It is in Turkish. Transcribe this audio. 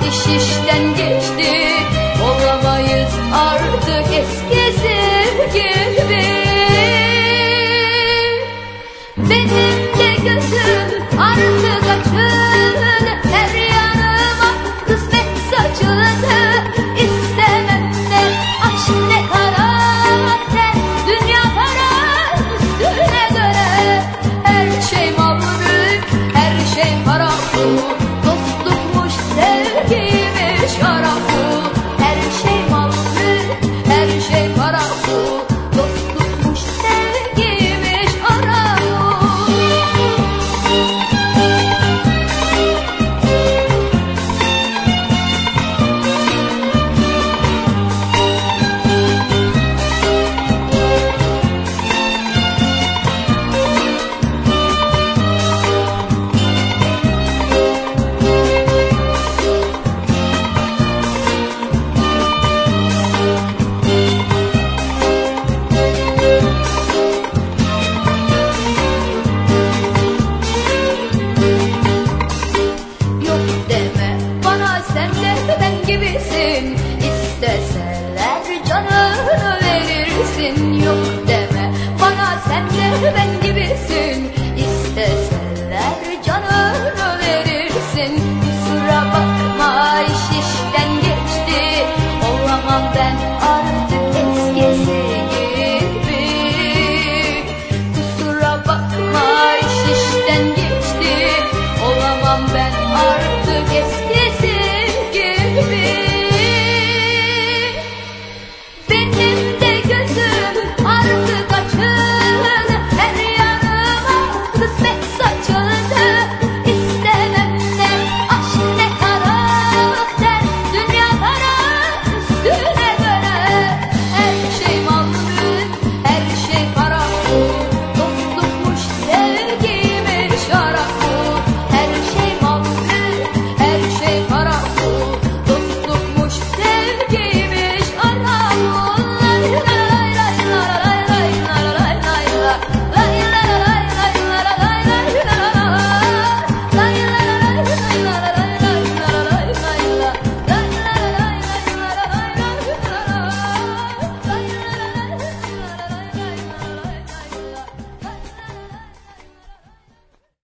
iş işten geçti, olamayız artık eskisi gibi. Benim de gözüm artık açıldı, her yanıma kısmet saçıldı. İstemem de aşk ne karakter, dünya para üstüne göre. Her şey mal mülk, her şey para pul, dostlukmuş sevgiymiş şarap pul. Her şey mal mülk, her şey para pul, dostlukmuş sevgiymiş şarap pul. Yok deme bana, sen de ben gibisin. İstesen